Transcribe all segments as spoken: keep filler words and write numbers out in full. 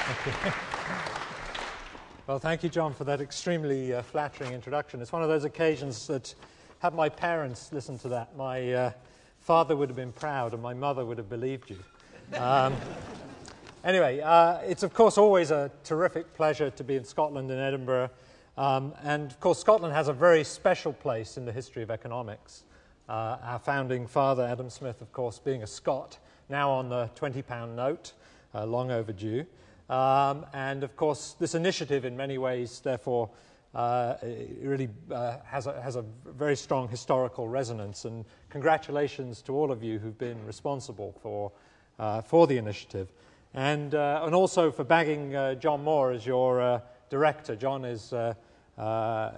Thank you. Well, thank you, John, for that extremely uh, flattering introduction. It's one of those occasions that, had my parents listened to that, my uh, father would have been proud and my mother would have believed you. Um, anyway, uh, it's of course always a terrific pleasure to be in Scotland, in Edinburgh. Um, and of course, Scotland has a very special place in the history of economics. Uh, our founding father, Adam Smith, of course, being a Scot, now on the twenty pound note, uh, long overdue. Um, and of course, this initiative in many ways, therefore, uh, really uh, has, a, has a very strong historical resonance. And congratulations to all of you who've been responsible for, uh, for the initiative. And, uh, and also for bagging uh, John Moore as your uh, director. John is, uh, uh,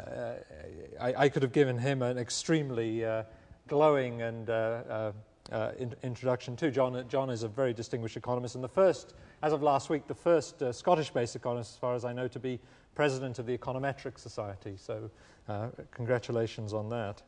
I, I could have given him an extremely uh, glowing and uh, uh, uh, in, introduction too. John, John is a very distinguished economist, and the first, as of last week, the first uh, Scottish-based economist, as far as I know, to be president of the Econometric Society. So uh, congratulations on that.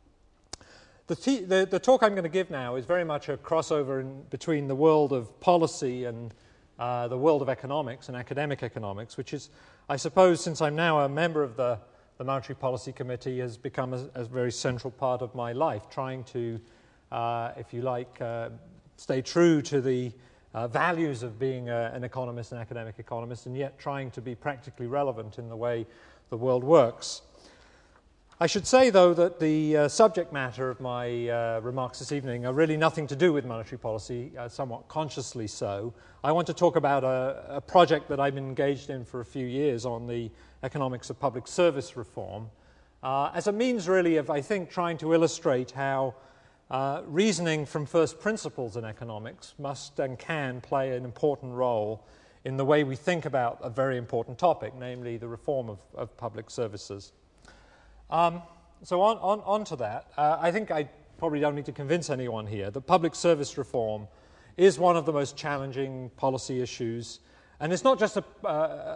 The, the, the talk I'm going to give now is very much a crossover in between the world of policy and uh, the world of economics and academic economics, which is, I suppose, since I'm now a member of the, the Monetary Policy Committee, has become a, a very central part of my life, trying to, uh, if you like, uh, stay true to the uh, values of being a, an economist, an academic economist, and yet trying to be practically relevant in the way the world works. I should say, though, that the uh, subject matter of my uh, remarks this evening are really nothing to do with monetary policy, uh, somewhat consciously so. I want to talk about a, a project that I've been engaged in for a few years on the economics of public service reform, uh, as a means really of, I think, trying to illustrate how uh, reasoning from first principles in economics must and can play an important role in the way we think about a very important topic, namely the reform of, of public services. Um, so on, on, on to that, uh, I think I probably don't need to convince anyone here that public service reform is one of the most challenging policy issues. And it's not just a, uh,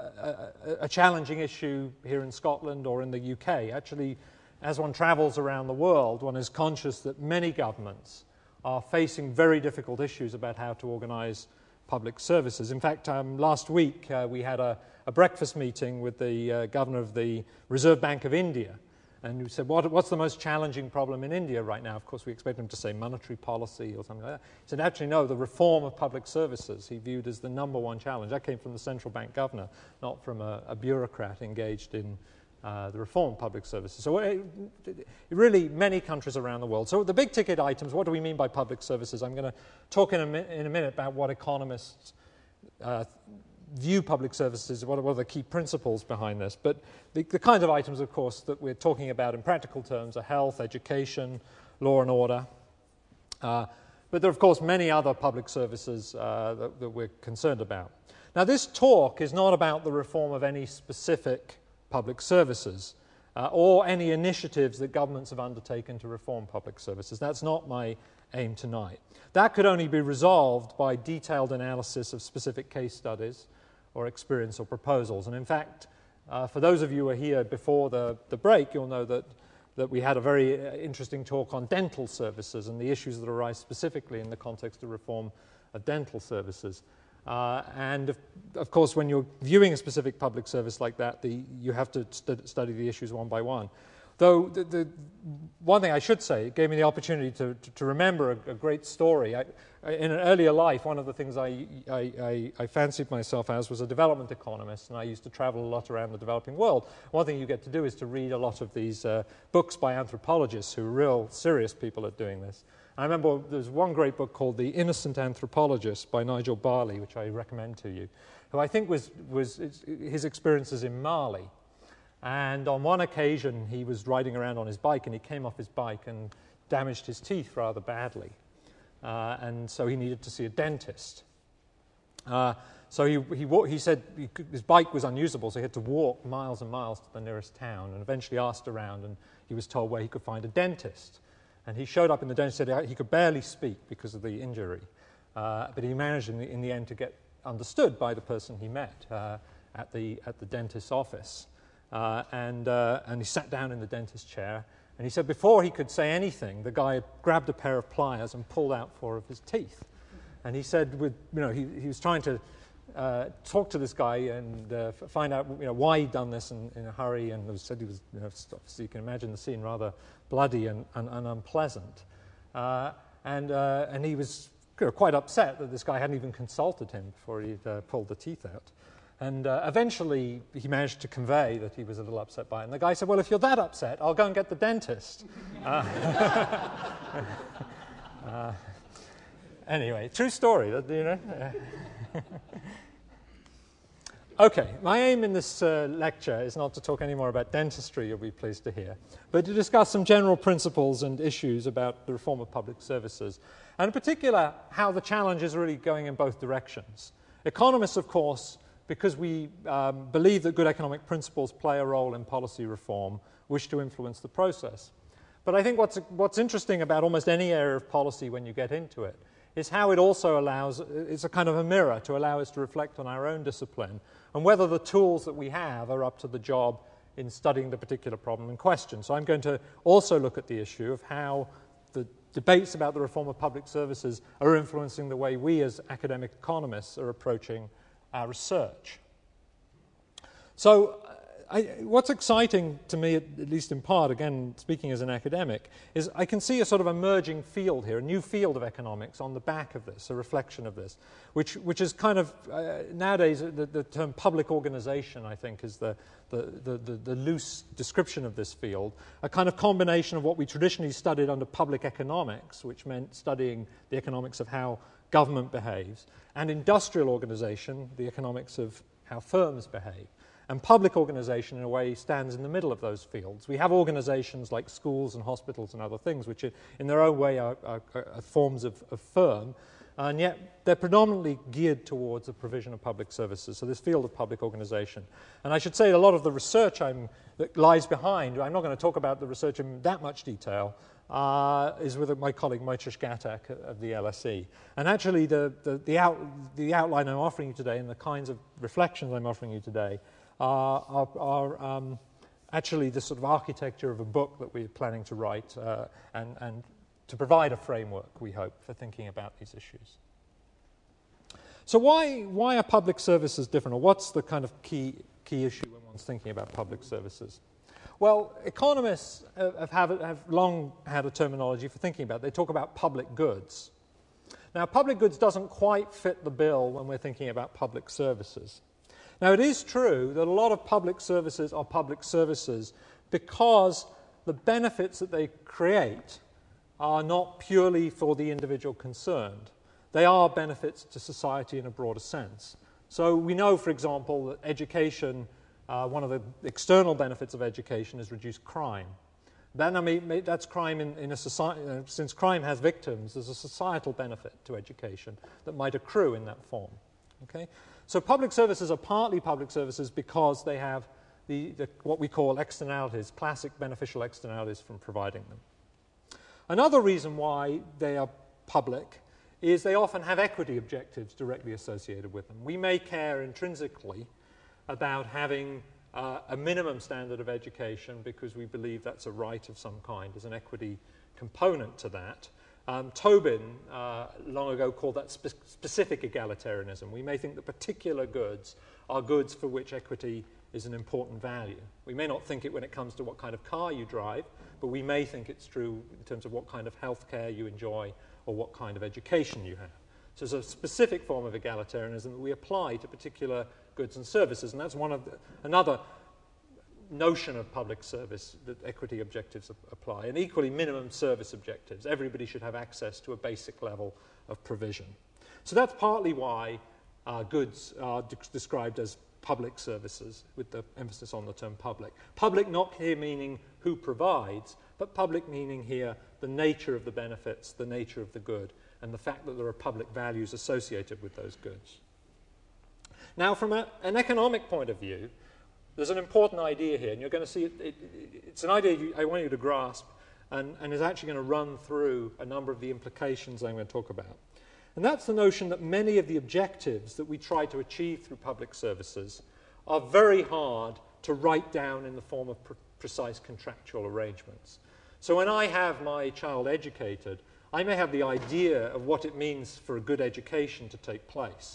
a, a challenging issue here in Scotland or in the U K. Actually, as one travels around the world, one is conscious that many governments are facing very difficult issues about how to organize public services. In fact, um, last week uh, we had a, a breakfast meeting with the uh, governor of the Reserve Bank of India. And we said, what, what's the most challenging problem in India right now? Of course, we expect him to say monetary policy or something like that. He said, actually, no, the reform of public services he viewed as the number one challenge. That came from the central bank governor, not from a, a bureaucrat engaged in uh, the reform of public services. So it, it, really, many countries around the world. So the big ticket items, what do we mean by public services? I'm going to talk in a, mi- in a minute about what economists uh, view public services, what are, what are the key principles behind this. But the, the kind of items, of course, that we're talking about in practical terms are health, education, law and order. Uh, but there are, of course, many other public services uh, that, that we're concerned about. Now, this talk is not about the reform of any specific public services uh, or any initiatives that governments have undertaken to reform public services. That's not my aim tonight. That could only be resolved by detailed analysis of specific case studies or experience or proposals. And in fact, uh, for those of you who are here before the, the break, you'll know that, that we had a very uh, interesting talk on dental services and the issues that arise specifically in the context of reform of dental services. Uh, and of, of course, when you're viewing a specific public service like that, the, you have to st- study the issues one by one. Though the, the one thing I should say, it gave me the opportunity to, to, to remember a, a great story. I, in an earlier life, one of the things I, I, I, I fancied myself as was a development economist, and I used to travel a lot around the developing world. One thing you get to do is to read a lot of these uh, books by anthropologists who are real serious people at doing this. I remember there's one great book called The Innocent Anthropologist by Nigel Barley, which I recommend to you, who I think was, was his experiences in Mali. And on one occasion, he was riding around on his bike, and he came off his bike and damaged his teeth rather badly. Uh, and so he needed to see a dentist. Uh, so he, he, he said he could, his bike was unusable, so he had to walk miles and miles to the nearest town, and eventually asked around, and he was told where he could find a dentist. And he showed up in the dentist, said he could barely speak because of the injury, uh, but he managed in the, in the end to get understood by the person he met uh, at the at the dentist's office. Uh, and, uh, and he sat down in the dentist's chair, and he said before he could say anything, the guy grabbed a pair of pliers and pulled out four of his teeth. And he said, with, you know, he, he was trying to uh, talked to this guy and uh, find out you know, why he'd done this in, in a hurry, and was, said he was, you know, so you can imagine the scene, rather bloody and, and, and unpleasant. Uh, and, uh, and he was quite upset that this guy hadn't even consulted him before he'd uh, pulled the teeth out. And uh, eventually he managed to convey that he was a little upset by it. And the guy said, well, if you're that upset, I'll go and get the dentist. uh, uh, anyway, true story, that, you know. Okay, my aim in this uh, lecture is not to talk any more about dentistry, you'll be pleased to hear, but to discuss some general principles and issues about the reform of public services, and in particular, how the challenge is really going in both directions. Economists, of course, because we um, believe that good economic principles play a role in policy reform, wish to influence the process. But I think what's, what's interesting about almost any area of policy when you get into it is how it also allows, it's a kind of a mirror to allow us to reflect on our own discipline and whether the tools that we have are up to the job in studying the particular problem in question. So I'm going to also look at the issue of how the debates about the reform of public services are influencing the way we as academic economists are approaching our research. So I, what's exciting to me, at, at least in part, again, speaking as an academic, is I can see a sort of emerging field here, a new field of economics on the back of this, a reflection of this, which, which is kind of, uh, nowadays, the, the term public organization, I think, is the, the, the, the, the loose description of this field, a kind of combination of what we traditionally studied under public economics, which meant studying the economics of how government behaves, and industrial organization, the economics of how firms behave. And public organization, in a way, stands in the middle of those fields. We have organizations like schools and hospitals and other things, which in their own way are, are, are forms of, of firm, and yet they're predominantly geared towards the provision of public services, so this field of public organization. And I should say a lot of the research I'm, that lies behind, I'm not going to talk about the research in that much detail, uh, is with my colleague Mojca Gatak of the L S E. And actually the, the, the, out, the outline I'm offering you today and the kinds of reflections I'm offering you today are, are, are um, actually the sort of architecture of a book that we're planning to write uh, and, and to provide a framework, we hope, for thinking about these issues. So why, why are public services different, or what's the kind of key, key issue when one's thinking about public services? Well, economists have, have, have long had a terminology for thinking about it. They talk about public goods. Now, public goods doesn't quite fit the bill when we're thinking about public services. Now, it is true that a lot of public services are public services because the benefits that they create are not purely for the individual concerned. They are benefits to society in a broader sense. So we know, for example, that education, uh, one of the external benefits of education is reduced crime. Then, I mean, that's crime in, in a society, uh, since crime has victims, there's a societal benefit to education that might accrue in that form. Okay? So public services are partly public services because they have the, the, what we call externalities, classic beneficial externalities from providing them. Another reason why they are public is they often have equity objectives directly associated with them. We may care intrinsically about having uh, a minimum standard of education because we believe that's a right of some kind. There's an equity component to that. Um, Tobin, uh, long ago, called that spe specific egalitarianism. We may think that particular goods are goods for which equity is an important value. We may not think it when it comes to what kind of car you drive, but we may think it's true in terms of what kind of health care you enjoy or what kind of education you have. So it's a specific form of egalitarianism that we apply to particular goods and services, and that's one of the, another notion of public service that equity objectives apply, and equally minimum service objectives. Everybody should have access to a basic level of provision. So that's partly why uh, goods are de described as public services, with the emphasis on the term public. Public not here meaning who provides, but public meaning here the nature of the benefits, the nature of the good, and the fact that there are public values associated with those goods. Now, from a, an economic point of view, there's an important idea here, and you're going to see it, it, it's an idea you, I want you to grasp, and, and is actually going to run through a number of the implications I'm going to talk about. And that's the notion that many of the objectives that we try to achieve through public services are very hard to write down in the form of pre precise contractual arrangements. So when I have my child educated, I may have the idea of what it means for a good education to take place.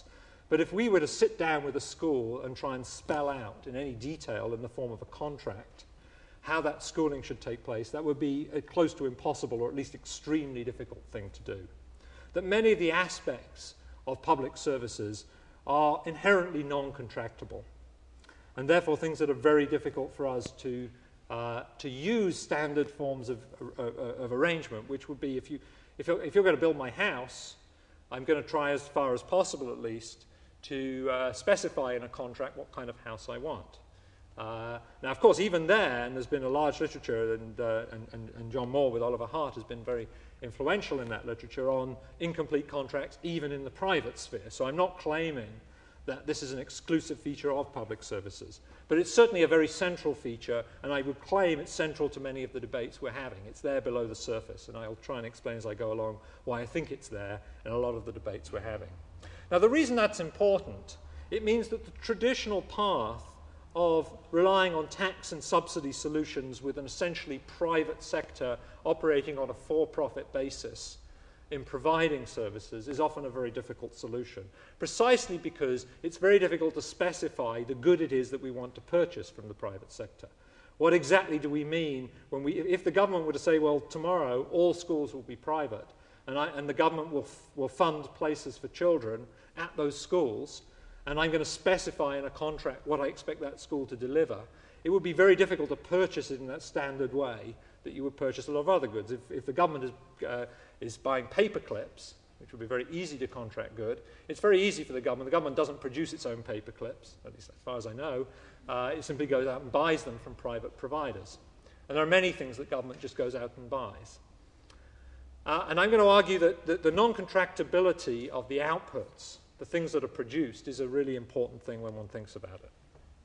But if we were to sit down with a school and try and spell out in any detail in the form of a contract how that schooling should take place, that would be a close to impossible, or at least extremely difficult thing to do. That many of the aspects of public services are inherently non-contractable, and therefore things that are very difficult for us to, uh, to use standard forms of, uh, of arrangement, which would be if, you, if, you're, if you're going to build my house, I'm going to try as far as possible at least to uh, specify in a contract what kind of house I want. Uh, now, of course, even there, and there's been a large literature, and, uh, and, and, and John Moore with Oliver Hart has been very influential in that literature on incomplete contracts, even in the private sphere. So I'm not claiming that this is an exclusive feature of public services, but it's certainly a very central feature, and I would claim it's central to many of the debates we're having. It's there below the surface, and I'll try and explain as I go along why I think it's there in a lot of the debates we're having. Now, the reason that's important, it means that the traditional path of relying on tax and subsidy solutions with an essentially private sector operating on a for-profit basis in providing services is often a very difficult solution, precisely because it's very difficult to specify the good it is that we want to purchase from the private sector. What exactly do we mean when we, if the government were to say, well, tomorrow all schools will be private, and, I, and the government will, f will fund places for children at those schools, and I'm going to specify in a contract what I expect that school to deliver, it would be very difficult to purchase it in that standard way that you would purchase a lot of other goods. If, if the government is, uh, is buying paper clips, which would be very easy to contract good, it's very easy for the government. The government doesn't produce its own paper clips, at least as far as I know. Uh, it simply goes out and buys them from private providers. And there are many things that government just goes out and buys. Uh, and I'm going to argue that, that the non-contractability of the outputs, the things that are produced, is a really important thing when one thinks about it.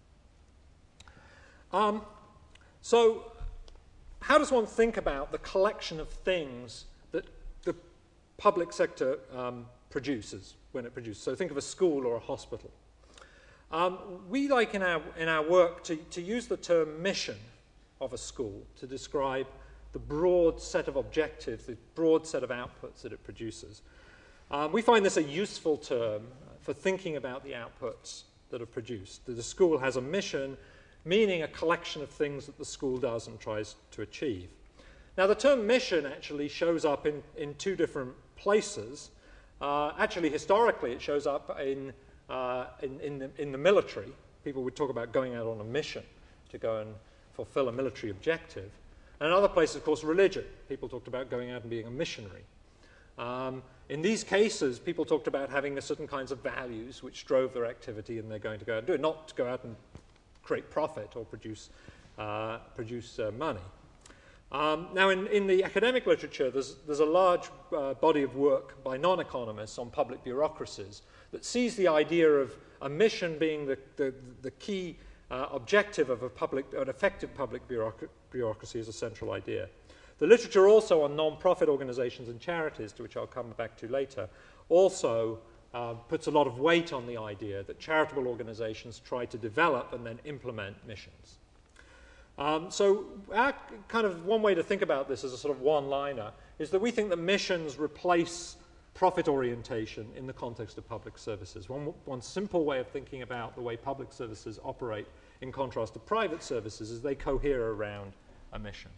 Um, so how does one think about the collection of things that the public sector um, produces when it produces? So think of a school or a hospital. Um, we like in our, in our work to, to use the term mission of a school to describe the broad set of objectives, the broad set of outputs that it produces. Um, we find this a useful term for thinking about the outputs that are produced. That the school has a mission, meaning a collection of things that the school does and tries to achieve. Now, the term mission actually shows up in, in two different places. Uh, actually, historically, it shows up in, uh, in, in, the, in the military. People would talk about going out on a mission to go and fulfill a military objective. And in other places, of course, religion. People talked about going out and being a missionary. Um, in these cases, people talked about having a certain kinds of values which drove their activity, and they're going to go out and do it, not to go out and create profit or produce, uh, produce uh, money. Um, now, in, in the academic literature, there's, there's a large uh, body of work by non-economists on public bureaucracies that sees the idea of a mission being the, the, the key uh, objective of a public, an effective public bureauc bureaucracy as a central idea. The literature also on non-profit organizations and charities, to which I'll come back to later, also uh, puts a lot of weight on the idea that charitable organizations try to develop and then implement missions. Um, so our kind of one way to think about this as a sort of one-liner is that we think that missions replace profit orientation in the context of public services. One, one simple way of thinking about the way public services operate in contrast to private services is they cohere around a mission.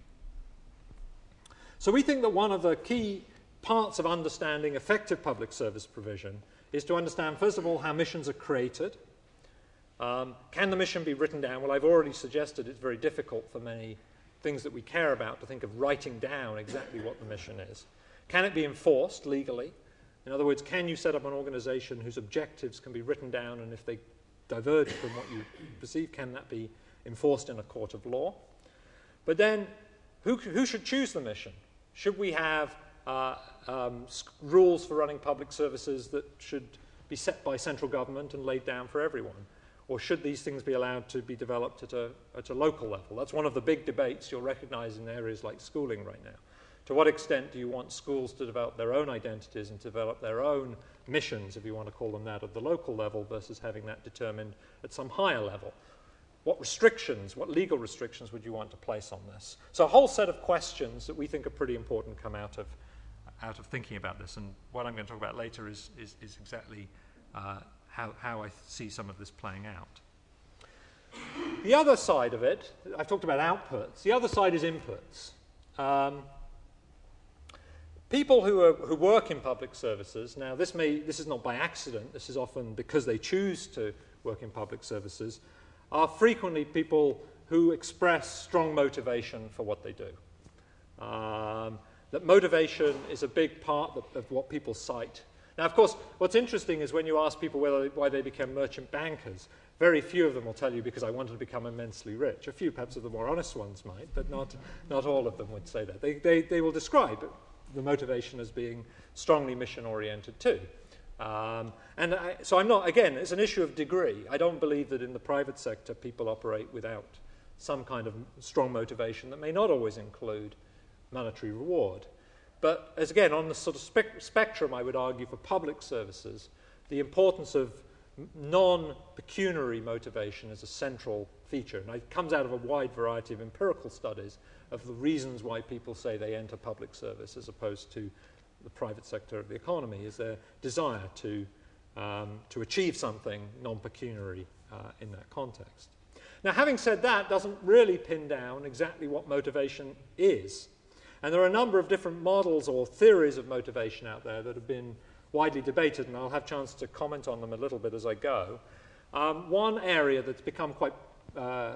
So we think that one of the key parts of understanding effective public service provision is to understand, first of all, how missions are created. Um, can the mission be written down? Well, I've already suggested it's very difficult for many things that we care about to think of writing down exactly what the mission is. Can it be enforced legally? In other words, can you set up an organization whose objectives can be written down, and if they diverge from what you perceive, can that be enforced in a court of law? But then, who, who should choose the mission? Should we have uh, um, rules for running public services that should be set by central government and laid down for everyone? Or should these things be allowed to be developed at a, at a local level? That's one of the big debates you'll recognize in areas like schooling right now. To what extent do you want schools to develop their own identities and develop their own missions, if you want to call them that, at the local level versus having that determined at some higher level? What restrictions, what legal restrictions would you want to place on this? So a whole set of questions that we think are pretty important come out of, out of thinking about this. And what I'm going to talk about later is, is, is exactly uh, how, how I see some of this playing out. The other side of it, I've talked about outputs. The other side is inputs. Um, people who, are, who work in public services, now this, may, this is not by accident, this is often because they choose to work in public services, are frequently people who express strong motivation for what they do. Um, that motivation is a big part of, of what people cite. Now, of course, what's interesting is when you ask people whether, why they became merchant bankers, very few of them will tell you because I wanted to become immensely rich. A few, perhaps, of the more honest ones might, but not, not all of them would say that. They, they, they will describe the motivation as being strongly mission-oriented too. Um, and I, so I'm not, again, it's an issue of degree. I don't believe that in the private sector people operate without some kind of strong motivation that may not always include monetary reward. But as again, on the sort of spe spectrum, I would argue for public services, the importance of non-pecuniary motivation is a central feature. And it comes out of a wide variety of empirical studies of the reasons why people say they enter public service as opposed to the private sector of the economy, is their desire to, um, to achieve something non-pecuniary uh, in that context. Now, having said that, doesn't really pin down exactly what motivation is. And there are a number of different models or theories of motivation out there that have been widely debated, and I'll have a chance to comment on them a little bit as I go. Um, one area that's become quite uh,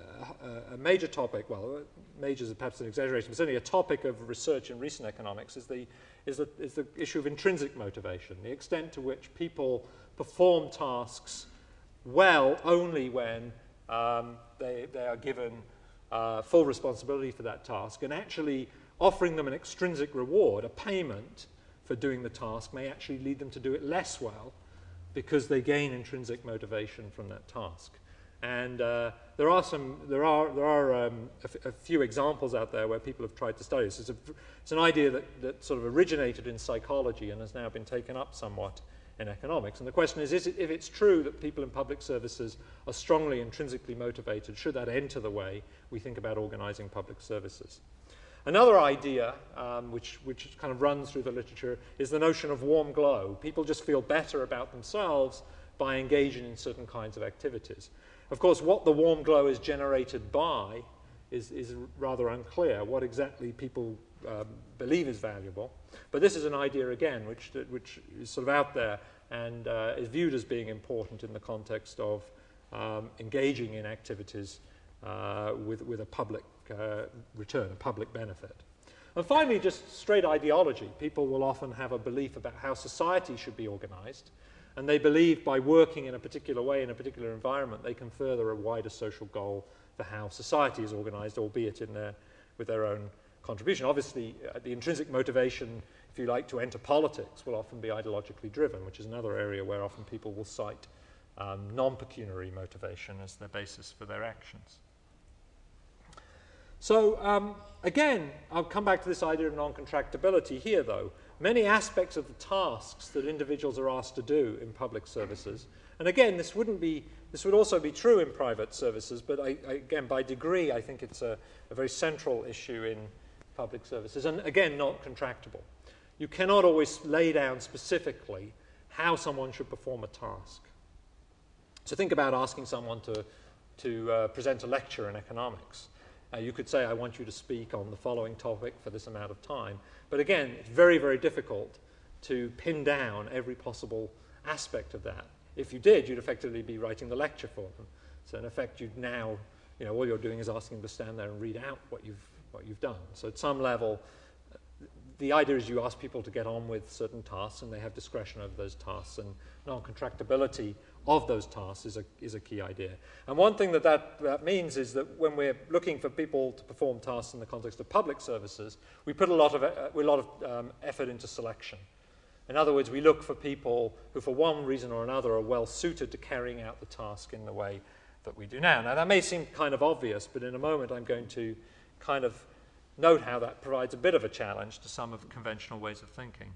a major topic, well, major is perhaps an exaggeration, but certainly a topic of research in recent economics is the, is, the, is the issue of intrinsic motivation, the extent to which people perform tasks well only when um, they, they are given uh, full responsibility for that task, and actually offering them an extrinsic reward, a payment for doing the task, may actually lead them to do it less well because they gain intrinsic motivation from that task. And uh, there are some, there are, there are um, a, a few examples out there where people have tried to study this. It's, a, it's an idea that, that sort of originated in psychology and has now been taken up somewhat in economics. And the question is, is it, if it's true that people in public services are strongly intrinsically motivated, should that enter the way we think about organizing public services? Another idea, um, which, which kind of runs through the literature, is the notion of warm glow. People just feel better about themselves by engaging in certain kinds of activities. Of course, what the warm glow is generated by is, is rather unclear, what exactly people um, believe is valuable. But this is an idea, again, which, which is sort of out there and uh, is viewed as being important in the context of um, engaging in activities uh, with, with a public uh, return, a public benefit. And finally, just straight ideology. People will often have a belief about how society should be organized, and they believe by working in a particular way in a particular environment, they can further a wider social goal for how society is organized, albeit in their, with their own contribution. Obviously, uh, the intrinsic motivation, if you like, to enter politics will often be ideologically driven, which is another area where often people will cite um, non-pecuniary motivation as the basis for their actions. So, um, again, I'll come back to this idea of non-contractability here, though. Many aspects of the tasks that individuals are asked to do in public services, and again, this wouldn't be, this would also be true in private services, but I, I, again, by degree, I think it's a, a very central issue in public services, and again, not contractable. You cannot always lay down specifically how someone should perform a task. So think about asking someone to, to uh, present a lecture in economics. Uh, you could say, I want you to speak on the following topic for this amount of time. But again, it's very, very difficult to pin down every possible aspect of that. If you did, you'd effectively be writing the lecture for them. So in effect, you'd now, you know, all you're doing is asking them to stand there and read out what you've, what you've done. So at some level, the idea is you ask people to get on with certain tasks, and they have discretion over those tasks, and non-contractability of those tasks is a, is a key idea. And one thing that, that that means is that when we're looking for people to perform tasks in the context of public services, we put a lot of, uh, a lot of um, effort into selection. In other words, we look for people who, for one reason or another, are well suited to carrying out the task in the way that we do now. Now, that may seem kind of obvious, but in a moment I'm going to kind of note how that provides a bit of a challenge to some of the conventional ways of thinking.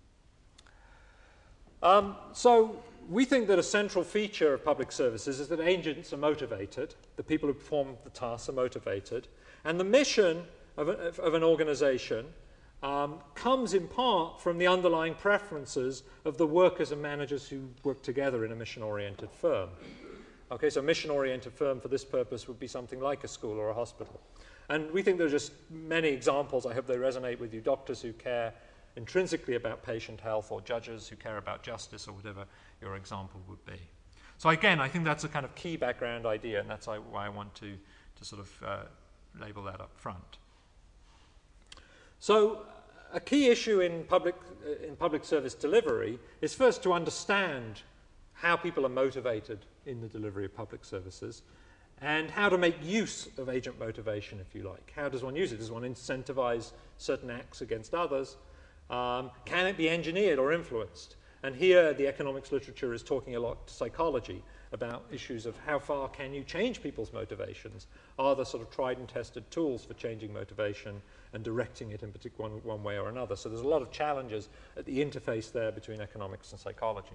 Um, so we think that a central feature of public services is that agents are motivated, the people who perform the tasks are motivated, and the mission of, a, of an organization um, comes in part from the underlying preferences of the workers and managers who work together in a mission-oriented firm. Okay, so a mission-oriented firm for this purpose would be something like a school or a hospital. And we think there are just many examples. I hope they resonate with you. Doctors who care intrinsically about patient health, or judges who care about justice, or whatever your example would be. So again, I think that's a kind of key background idea, and that's why I want to, to sort of uh, label that up front. So a key issue in public, uh, in public service delivery is first to understand how people are motivated in the delivery of public services, and how to make use of agent motivation, if you like. How does one use it? Does one incentivize certain acts against others? Um, can it be engineered or influenced? And here the economics literature is talking a lot to psychology about issues of how far can you change people's motivations? Are there sort of tried and tested tools for changing motivation and directing it in particular one, one way or another? So there's a lot of challenges at the interface there between economics and psychology.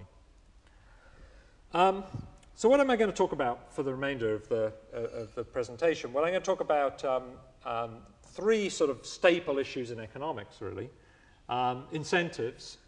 Um, so what am I going to talk about for the remainder of the, uh, of the presentation? Well, I'm going to talk about um, um, three sort of staple issues in economics, really. Um, incentives.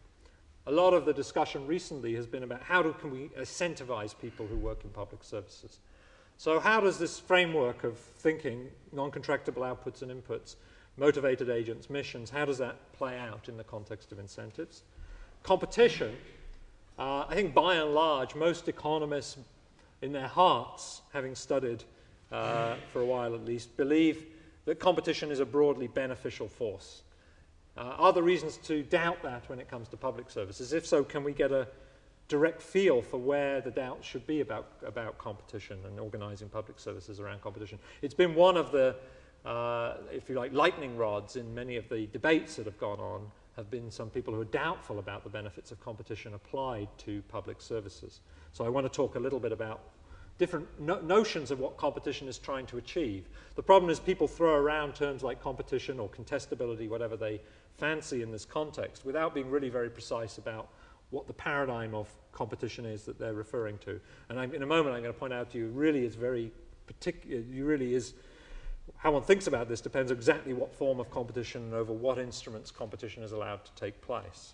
A lot of the discussion recently has been about how do, can we incentivize people who work in public services. So how does this framework of thinking, non-contractable outputs and inputs, motivated agents, missions, how does that play out in the context of incentives? Competition. Uh, I think by and large, most economists in their hearts, having studied uh, for a while at least, believe that competition is a broadly beneficial force. Uh, are there reasons to doubt that when it comes to public services? If so, can we get a direct feel for where the doubt should be about, about competition and organizing public services around competition? It's been one of the, uh, if you like, lightning rods in many of the debates that have gone on, have been some people who are doubtful about the benefits of competition applied to public services. So I want to talk a little bit about different no notions of what competition is trying to achieve. The problem is people throw around terms like competition or contestability, whatever they fancy in this context, without being really very precise about what the paradigm of competition is that they're referring to. And I'm, in a moment I'm going to point out to you, really is very particular, you really is, how one thinks about this depends exactly what form of competition and over what instruments competition is allowed to take place.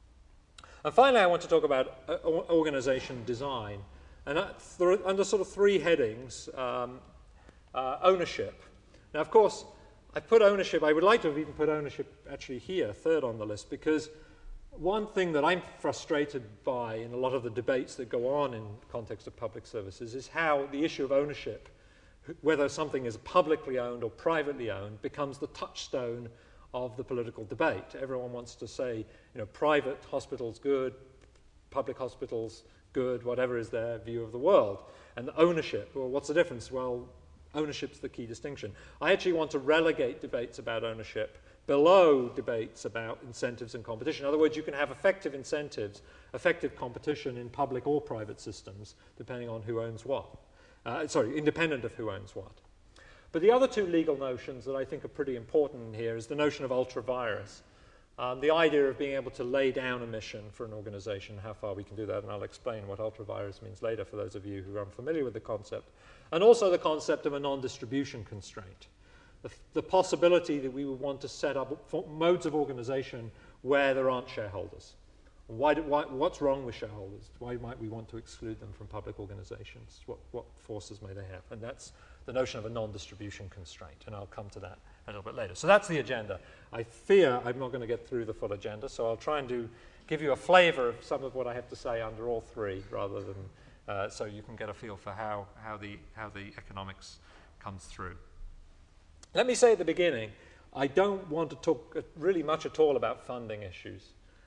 And finally, I want to talk about uh, organization design. And uh, th under sort of three headings, um, uh, ownership. Now, of course, I put ownership, I would like to have even put ownership actually here, third on the list, because one thing that I'm frustrated by in a lot of the debates that go on in the context of public services is how the issue of ownership, whether something is publicly owned or privately owned, becomes the touchstone of the political debate. Everyone wants to say, you know, private hospitals good, public hospitals good, whatever is their view of the world. And the ownership, well, what's the difference? Well, ownership's the key distinction. I actually want to relegate debates about ownership below debates about incentives and competition. In other words, you can have effective incentives, effective competition in public or private systems, depending on who owns what. Uh, sorry, independent of who owns what. But the other two legal notions that I think are pretty important here is the notion of ultra vires. Um, the idea of being able to lay down a mission for an organization, how far we can do that, and I'll explain what ultra vires means later for those of you who are unfamiliar with the concept. And also the concept of a non-distribution constraint. The, the possibility that we would want to set up modes of organization where there aren't shareholders. Why do, why, what's wrong with shareholders? Why might we want to exclude them from public organizations? What, what forces may they have? And that's the notion of a non-distribution constraint, and I'll come to that a little bit later. So that's the agenda. I fear I'm not going to get through the full agenda, so I'll try and do, give you a flavor of some of what I have to say under all three, rather than uh, so you can get a feel for how, how, the, how the economics comes through. Let me say at the beginning, I don't want to talk really much at all about funding issues.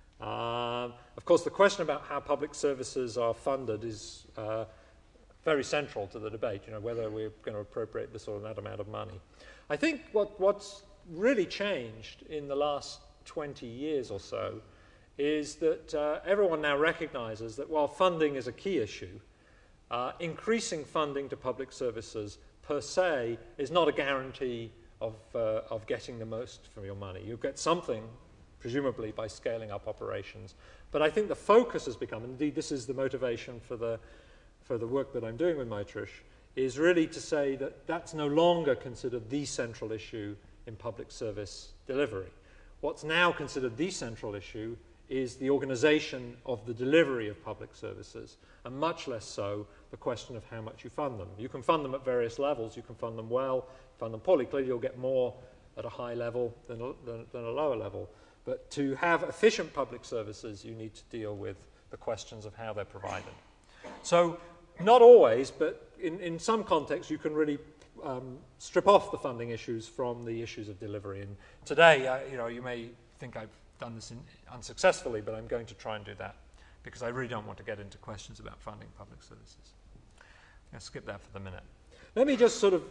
Uh, of course, the question about how public services are funded is uh, very central to the debate, you know, whether we're going to appropriate this or that amount of money. I think what, what's really changed in the last twenty years or so is that uh, everyone now recognizes that while funding is a key issue, uh, increasing funding to public services per se is not a guarantee of, uh, of getting the most from your money. You get something, presumably by scaling up operations. But I think the focus has become, and indeed this is the motivation for the, for the work that I'm doing with Maitrish, is really to say that that's no longer considered the central issue in public service delivery. What's now considered the central issue is the organization of the delivery of public services, and much less so the question of how much you fund them. You can fund them at various levels. You can fund them well, fund them poorly. Clearly, you'll get more at a high level than a, than, than a lower level. But to have efficient public services, you need to deal with the questions of how they're provided. So not always, but in, in some contexts, you can really um, strip off the funding issues from the issues of delivery. And today, uh, you know, you may think I've done this in, unsuccessfully, but I'm going to try and do that because I really don't want to get into questions about funding public services. I'll skip that for the minute. Let me just sort of,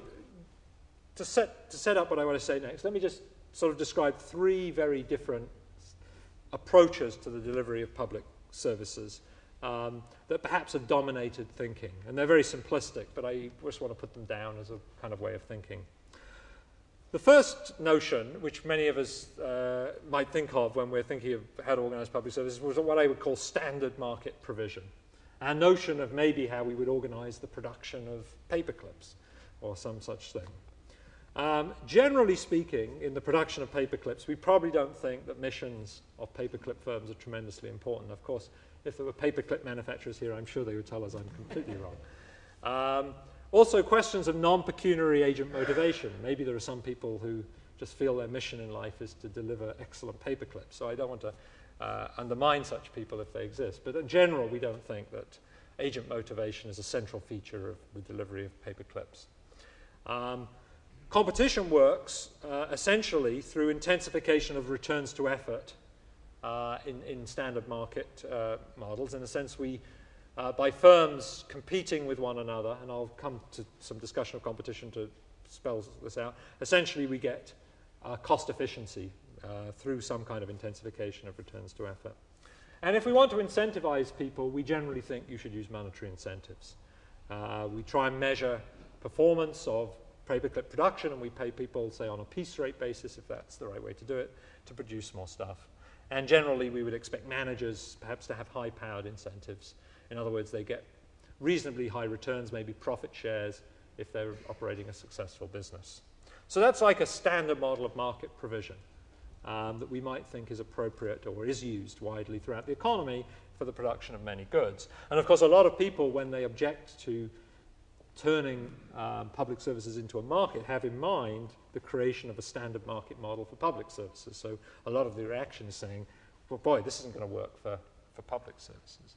to set, to set up what I want to say next, let me just sort of describe three very different approaches to the delivery of public services um, that perhaps have dominated thinking. And they're very simplistic, but I just want to put them down as a kind of way of thinking. The first notion, which many of us uh, might think of when we're thinking of how to organize public services, was what I would call standard market provision. Our notion of maybe how we would organize the production of paperclips or some such thing. Um, generally speaking, in the production of paperclips, we probably don't think that missions of paperclip firms are tremendously important. Of course, if there were paperclip manufacturers here, I'm sure they would tell us I'm completely wrong. Um, Also, questions of non-pecuniary agent motivation. Maybe there are some people who just feel their mission in life is to deliver excellent paperclips. So I don't want to uh, undermine such people if they exist. But in general, we don't think that agent motivation is a central feature of the delivery of paperclips. Um, competition works uh, essentially through intensification of returns to effort uh, in, in standard market uh, models. In a sense, we Uh, by firms competing with one another, and I'll come to some discussion of competition to spell this out, essentially we get uh, cost efficiency uh, through some kind of intensification of returns to effort. And if we want to incentivize people, we generally think you should use monetary incentives. Uh, we try and measure performance of paperclip production, and we pay people, say, on a piece rate basis, if that's the right way to do it, to produce more stuff. And generally, we would expect managers perhaps to have high-powered incentives. In other words, they get reasonably high returns, maybe profit shares, if they're operating a successful business. So that's like a standard model of market provision um, that we might think is appropriate or is used widely throughout the economy for the production of many goods. And of course, a lot of people, when they object to turning um, public services into a market, have in mind the creation of a standard market model for public services. So a lot of the reaction is saying, well, boy, this isn't going to work for, for public services.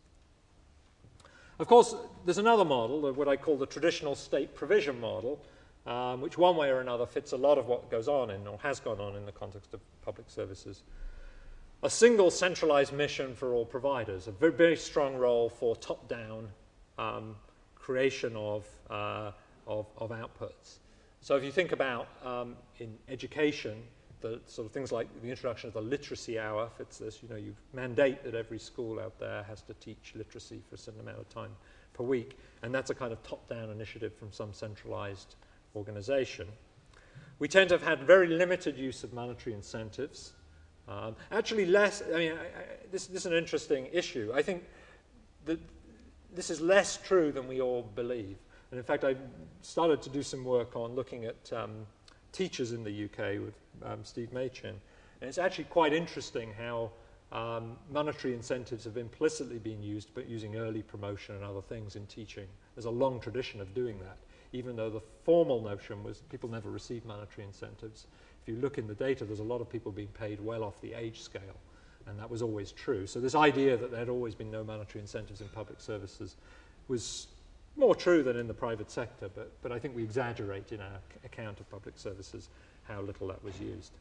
Of course, there's another model, what I call the traditional state provision model, um, which one way or another fits a lot of what goes on in, or has gone on in the context of public services. A single centralized mission for all providers, a very, very strong role for top-down um, creation of, uh, of, of outputs. So if you think about um, in education, the sort of things like the introduction of the literacy hour fits this. You know, you mandate that every school out there has to teach literacy for a certain amount of time per week, and that's a kind of top-down initiative from some centralized organization. We tend to have had very limited use of monetary incentives. Um, actually less, I mean, I, I, this, this is an interesting issue. I think that this is less true than we all believe. And in fact, I started to do some work on looking at um, teachers in the U K with um, Steve Machin. And it's actually quite interesting how um, monetary incentives have implicitly been used, but using early promotion and other things in teaching. There's a long tradition of doing that, even though the formal notion was people never received monetary incentives. If you look in the data, there's a lot of people being paid well off the age scale, and that was always true. So this idea that there had always been no monetary incentives in public services was more true than in the private sector, but, but I think we exaggerate in our account of public services how little that was used.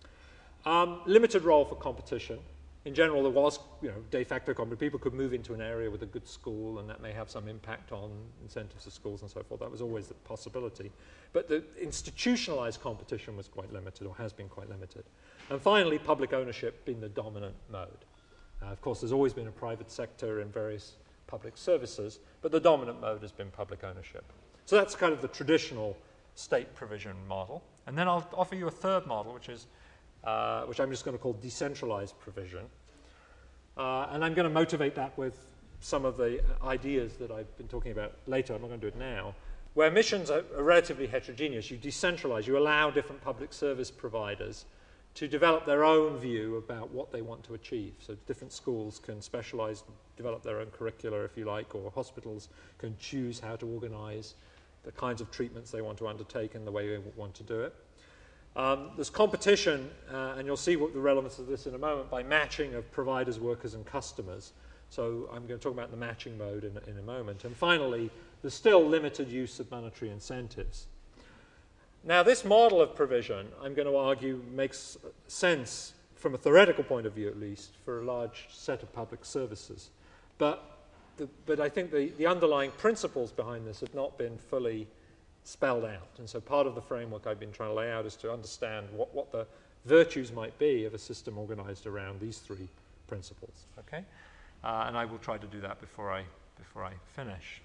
Um, limited role for competition. In general, there was, you know, de facto competition. People could move into an area with a good school, and that may have some impact on incentives of schools and so forth. That was always the possibility. But the institutionalized competition was quite limited, or has been quite limited. And finally, public ownership being the dominant mode. Uh, of course, there's always been a private sector in various public services, but the dominant mode has been public ownership. So that's kind of the traditional state provision model. And then I'll offer you a third model, which is uh, which I'm just going to call decentralized provision. Uh, and I'm going to motivate that with some of the ideas that I've been talking about later. I'm not going to do it now. Where missions are, are relatively heterogeneous, you decentralize, you allow different public service providers to develop their own view about what they want to achieve. So different schools can specialize, develop their own curricula, if you like, or hospitals can choose how to organize the kinds of treatments they want to undertake and the way they want to do it. Um, there's competition, uh, and you'll see what the relevance of this in a moment, by matching of providers, workers, and customers. So I'm going to talk about the matching mode in, in a moment. And finally, there's still limited use of monetary incentives. Now, this model of provision, I'm going to argue, makes sense from a theoretical point of view, at least, for a large set of public services. But, the, but I think the, the underlying principles behind this have not been fully spelled out. And so part of the framework I've been trying to lay out is to understand what, what the virtues might be of a system organized around these three principles. Okay? Uh, and I will try to do that before I, before I finish.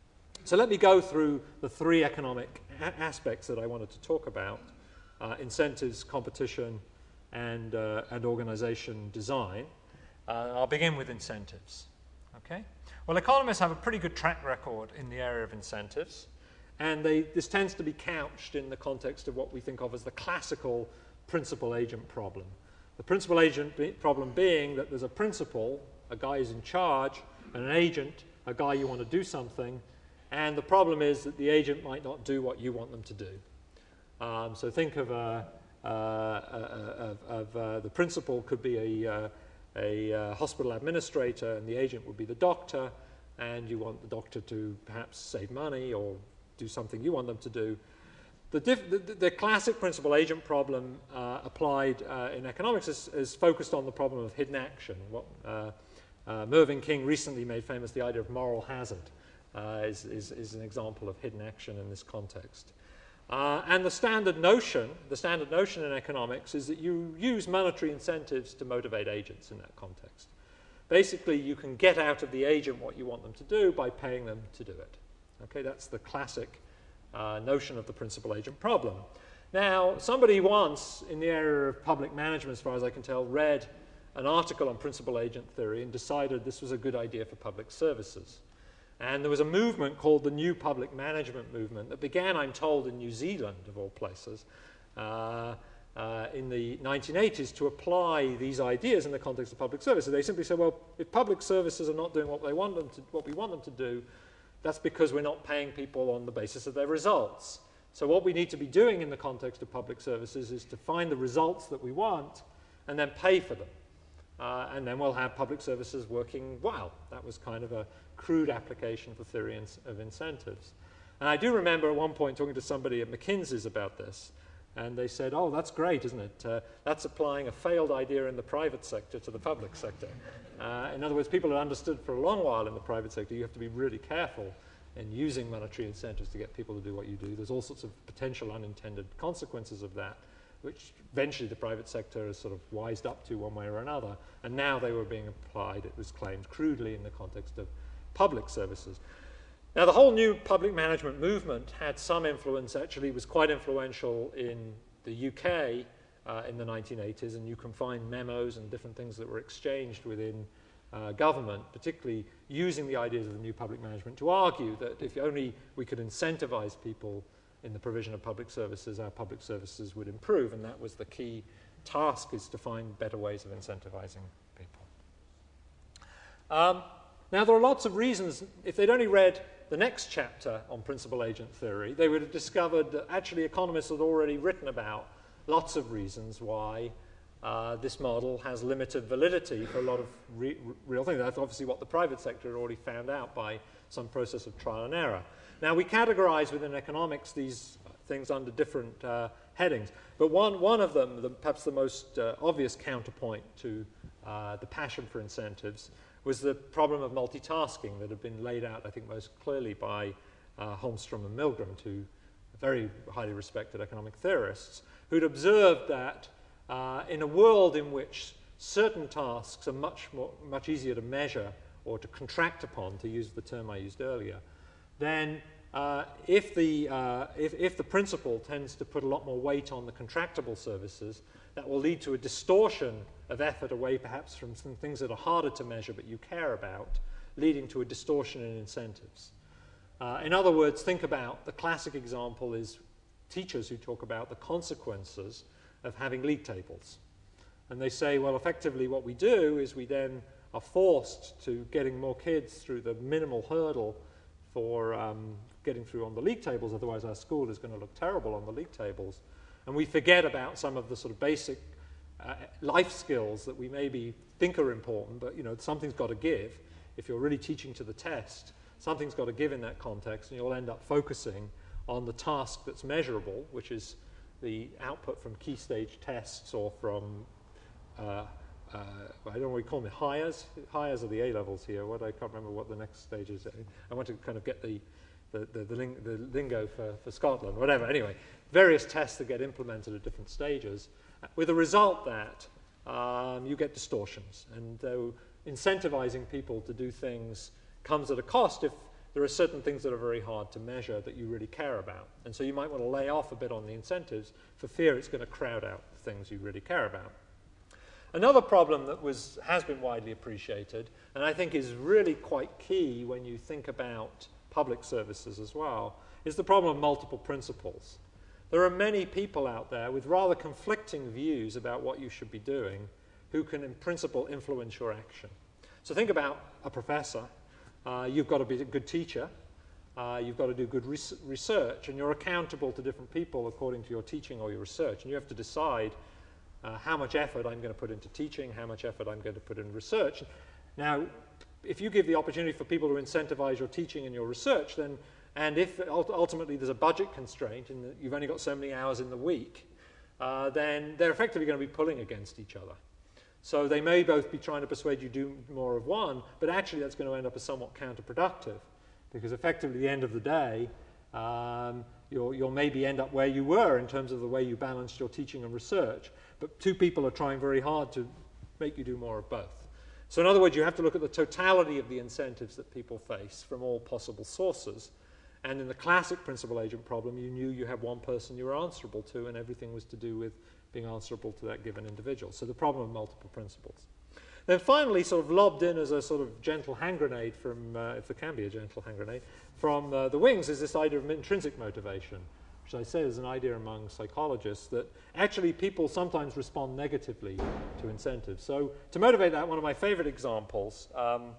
So let me go through the three economic a aspects that I wanted to talk about: uh, incentives, competition, and, uh, and organization design. Uh, I'll begin with incentives. Okay? Well, economists have a pretty good track record in the area of incentives, and they, this tends to be couched in the context of what we think of as the classical principal-agent problem. The principal-agent be problem being that there's a principal, a guy who's in charge, and an agent, a guy you want to do something, and the problem is that the agent might not do what you want them to do. Um, so think of, uh, uh, uh, of, of uh, the principal could be a, uh, a uh, hospital administrator, and the agent would be the doctor, and you want the doctor to perhaps save money or do something you want them to do. The, diff the, the classic principal-agent problem uh, applied uh, in economics is, is focused on the problem of hidden action. What uh, uh, Mervyn King recently made famous the idea of moral hazard. Uh, is, is, is an example of hidden action in this context. Uh, and the standard notion, the standard notion in economics is that you use monetary incentives to motivate agents in that context. Basically, you can get out of the agent what you want them to do by paying them to do it. Okay, that's the classic uh, notion of the principal-agent problem. Now, somebody once, in the area of public management, as far as I can tell, read an article on principal-agent theory and decided this was a good idea for public services. And there was a movement called the New Public Management Movement that began, I'm told, in New Zealand, of all places, uh, uh, in the nineteen eighties to apply these ideas in the context of public services. They simply said, well, if public services are not doing what they want them to, what we want them to do, that's because we're not paying people on the basis of their results. So what we need to be doing in the context of public services is to find the results that we want and then pay for them. Uh, and then we'll have public services working well. That was kind of a crude application of the theory of incentives. And I do remember at one point talking to somebody at McKinsey's about this, and they said, oh, that's great, isn't it? Uh, that's applying a failed idea in the private sector to the public sector. Uh, in other words, people have understood for a long while in the private sector you have to be really careful in using monetary incentives to get people to do what you do. There's all sorts of potential unintended consequences of that, which eventually the private sector has sort of wised up to one way or another, and now they were being applied, it was claimed, crudely in the context of public services. Now, the whole new public management movement had some influence, actually. It was quite influential in the U K uh, in the nineteen eighties, and you can find memos and different things that were exchanged within uh, government, particularly using the ideas of the new public management to argue that if only we could incentivize people in the provision of public services, our public services would improve, and that was the key task, is to find better ways of incentivizing people. Um, now, there are lots of reasons. If they'd only read the next chapter on principal-agent theory, they would have discovered that actually economists had already written about lots of reasons why uh, this model has limited validity for a lot of re real things. That's obviously what the private sector had already found out by some process of trial and error. Now, we categorize within economics these things under different uh, headings, but one, one of them, the, perhaps the most uh, obvious counterpoint to uh, the passion for incentives, was the problem of multitasking that had been laid out, I think, most clearly by uh, Holmstrom and Milgram, two very highly respected economic theorists, who'd observed that uh, in a world in which certain tasks are much, more, much easier to measure or to contract upon, to use the term I used earlier, then uh, if, the, uh, if, if the principal tends to put a lot more weight on the contractable services, that will lead to a distortion of effort away perhaps from some things that are harder to measure but you care about, leading to a distortion in incentives. Uh, in other words, think about the classic example is teachers who talk about the consequences of having league tables. And they say, well, effectively what we do is we then are forced to getting more kids through the minimal hurdle for um, getting through on the league tables, otherwise our school is going to look terrible on the league tables. And we forget about some of the sort of basic uh, life skills that we maybe think are important, but you know, something's got to give. If you're really teaching to the test, something's got to give in that context, and you'll end up focusing on the task that's measurable, which is the output from key stage tests or from, uh, uh, I don't know what we call them, hires. Hires are the A levels here. What I can't remember what the next stage is. I want to kind of get the the, the, the, ling the lingo for, for Scotland, whatever. Anyway, various tests that get implemented at different stages, with the result that um, you get distortions. And uh, incentivizing people to do things comes at a cost if there are certain things that are very hard to measure that you really care about. And so you might want to lay off a bit on the incentives for fear it's going to crowd out the things you really care about. Another problem that was, has been widely appreciated, and I think is really quite key when you think about public services as well, is the problem of multiple principles. There are many people out there with rather conflicting views about what you should be doing who can, in principle, influence your action. So think about a professor. Uh, you've got to be a good teacher. Uh, you've got to do good res research, and you're accountable to different people according to your teaching or your research, and you have to decide uh, how much effort I'm going to put into teaching, how much effort I'm going to put in research. Now, if you give the opportunity for people to incentivize your teaching and your research, then, and if ultimately there's a budget constraint and you've only got so many hours in the week, uh, then they're effectively going to be pulling against each other. So they may both be trying to persuade you to do more of one, but actually that's going to end up as somewhat counterproductive, because effectively at the end of the day, um, you'll, you'll maybe end up where you were in terms of the way you balanced your teaching and research, but two people are trying very hard to make you do more of both. So in other words, you have to look at the totality of the incentives that people face from all possible sources. And in the classic principal agent problem, you knew you had one person you were answerable to, and everything was to do with being answerable to that given individual. So the problem of multiple principles. Then finally, sort of lobbed in as a sort of gentle hand grenade from, uh, if there can be a gentle hand grenade, from uh, the wings is this idea of intrinsic motivation, which I say is an idea among psychologists that actually people sometimes respond negatively to incentives. So to motivate that, one of my favorite examples um,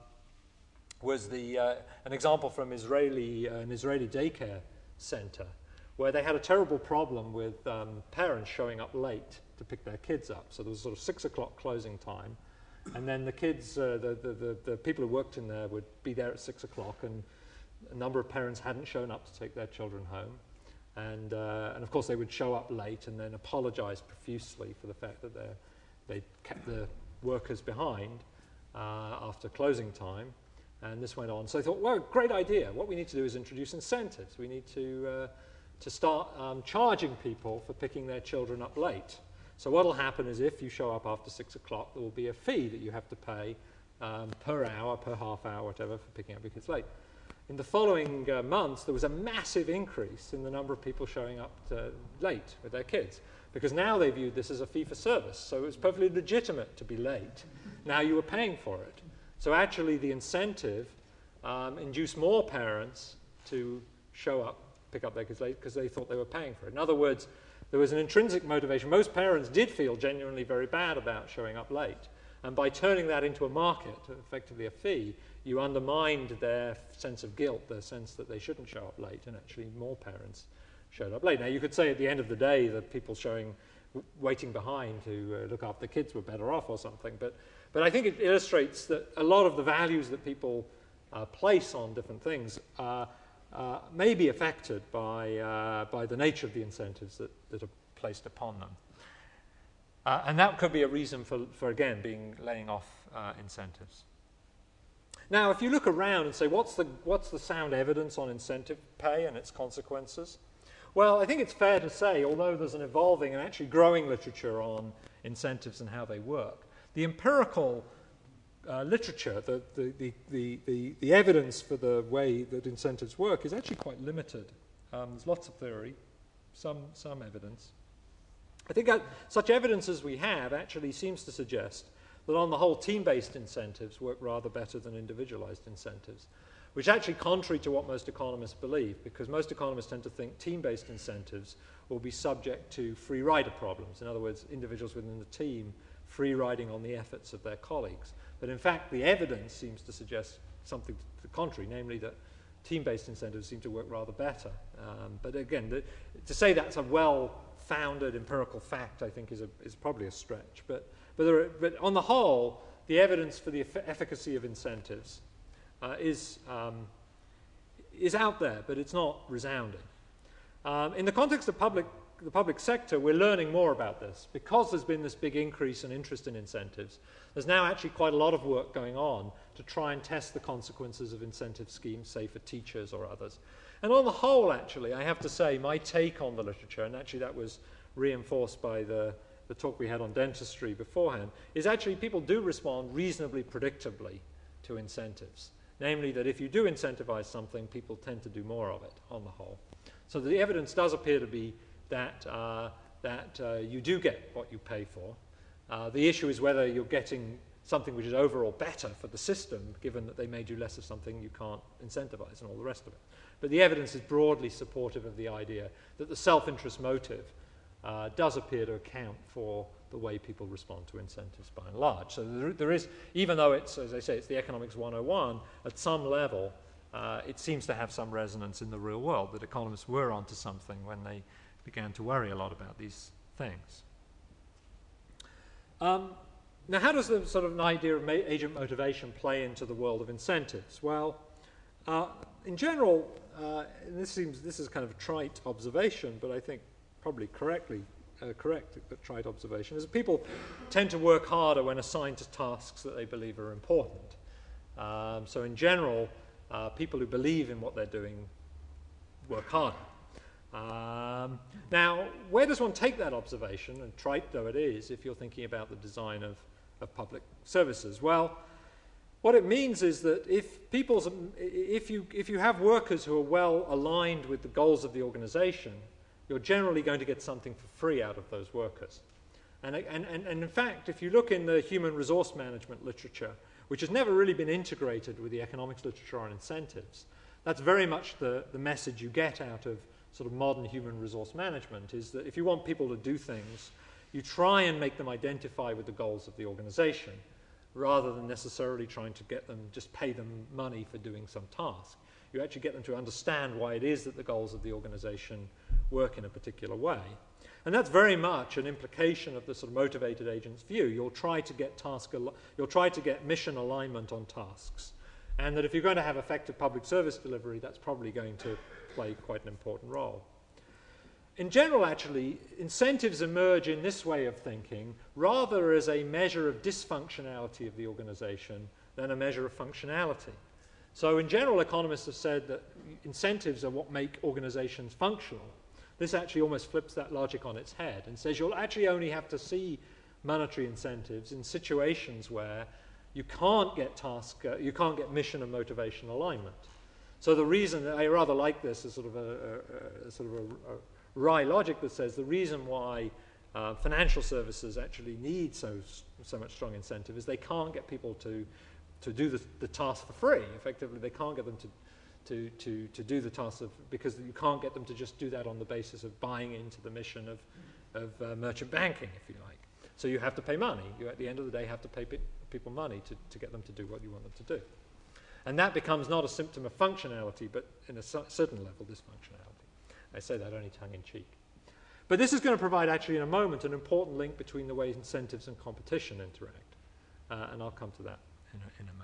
was the, uh, an example from Israeli, uh, an Israeli daycare center, where they had a terrible problem with um, parents showing up late to pick their kids up. So there was sort of six o'clock closing time, and then the kids, uh, the, the, the, the people who worked in there would be there at six o'clock, and a number of parents hadn't shown up to take their children home. And, uh, and of course they would show up late and then apologize profusely for the fact that they kept the workers behind uh, after closing time. And this went on. So I thought, well, great idea. What we need to do is introduce incentives. We need to, uh, to start um, charging people for picking their children up late. So what will happen is if you show up after six o'clock, there will be a fee that you have to pay um, per hour, per half hour, whatever, for picking up your kids late. In the following uh, months, there was a massive increase in the number of people showing up to, late with their kids, because now they viewed this as a fee for service. So it was perfectly legitimate to be late. Now you were paying for it. So actually the incentive um, induced more parents to show up, pick up their kids late, because they thought they were paying for it. In other words, there was an intrinsic motivation. Most parents did feel genuinely very bad about showing up late. And by turning that into a market, effectively a fee, you undermined their sense of guilt, their sense that they shouldn't show up late, and actually more parents showed up late. Now, you could say at the end of the day that people showing, waiting behind to uh, look after the kids were better off or something, but, but I think it illustrates that a lot of the values that people uh, place on different things uh, uh, may be affected by, uh, by the nature of the incentives that, that are placed upon them. Uh, and that could be a reason for, for again, being laying off uh, incentives. Now, if you look around and say, what's the, what's the sound evidence on incentive pay and its consequences? Well, I think it's fair to say, although there's an evolving and actually growing literature on incentives and how they work, the empirical uh, literature, the, the, the, the, the, the evidence for the way that incentives work is actually quite limited. Um, there's lots of theory, some, some evidence. I think that such evidence as we have actually seems to suggest that on the whole, team-based incentives work rather better than individualized incentives. which is actually contrary to what most economists believe, because most economists tend to think team-based incentives will be subject to free rider problems. In other words, individuals within the team free riding on the efforts of their colleagues. But in fact, the evidence seems to suggest something to the contrary, namely that team-based incentives seem to work rather better. Um, but again, the, to say that's a well-founded empirical fact, I think, is, a, is probably a stretch. But, but, there are, but on the whole, the evidence for the eff efficacy of incentives uh, is, um, is out there, but it's not resounding. Um, in the context of public, the public sector, we're learning more about this. Because there's been this big increase in interest in incentives, there's now actually quite a lot of work going on to try and test the consequences of incentive schemes, say for teachers or others. And on the whole, actually, I have to say, my take on the literature, and actually that was reinforced by the, the talk we had on dentistry beforehand, is actually people do respond reasonably predictably to incentives. Namely, that if you do incentivize something, people tend to do more of it on the whole. So the evidence does appear to be that, uh, that uh, you do get what you pay for. Uh, the issue is whether you're getting something which is overall better for the system, given that they made you less of something you can't incentivize and all the rest of it. But the evidence is broadly supportive of the idea that the self-interest motive uh, does appear to account for the way people respond to incentives by and large. So there, there is, even though it's, as I say, it's the economics one oh one, at some level, uh, it seems to have some resonance in the real world, that economists were onto something when they began to worry a lot about these things. Um, now, how does the sort of an idea of ma agent motivation play into the world of incentives? Well, uh, in general, uh, and this seems this is kind of a trite observation, but I think probably correctly uh, correct, but trite observation is that people tend to work harder when assigned to tasks that they believe are important. Um, so, in general, uh, people who believe in what they're doing work harder. Um, now, where does one take that observation, and trite though it is, if you're thinking about the design of, of public services? Well, what it means is that if, people's, if, you, if you have workers who are well aligned with the goals of the organization, you're generally going to get something for free out of those workers. And, and, and, and in fact, if you look in the human resource management literature, which has never really been integrated with the economics literature on incentives, that's very much the, the message you get out of sort of modern human resource management, is that if you want people to do things, you try and make them identify with the goals of the organization, rather than necessarily trying to get them, just pay them money for doing some task. You actually get them to understand why it is that the goals of the organization work in a particular way. And that's very much an implication of the sort of motivated agent's view. You'll try to get task, you'll try to get mission alignment on tasks. And that if you're going to have effective public service delivery, that's probably going to play quite an important role. In general, actually, incentives emerge in this way of thinking rather as a measure of dysfunctionality of the organization than a measure of functionality. So in general, economists have said that incentives are what make organizations functional. This actually almost flips that logic on its head and says you'll actually only have to see monetary incentives in situations where you can't get task, uh, you can't get mission and motivation alignment. So the reason that I rather like this is sort of a, a, a sort of a, a wry logic that says the reason why uh, financial services actually need so so much strong incentive is they can't get people to to do the, the task for free. Effectively, they can't get them to to to to do the task of, because you can't get them to just do that on the basis of buying into the mission of of uh, merchant banking, if you like. So you have to pay money. You at the end of the day have to pay pe people money to to get them to do what you want them to do. And that becomes not a symptom of functionality, but in a certain level, dysfunctionality. I say that only tongue-in-cheek. But this is going to provide, actually, in a moment, an important link between the way incentives and competition interact. Uh, and I'll come to that in a, in a moment.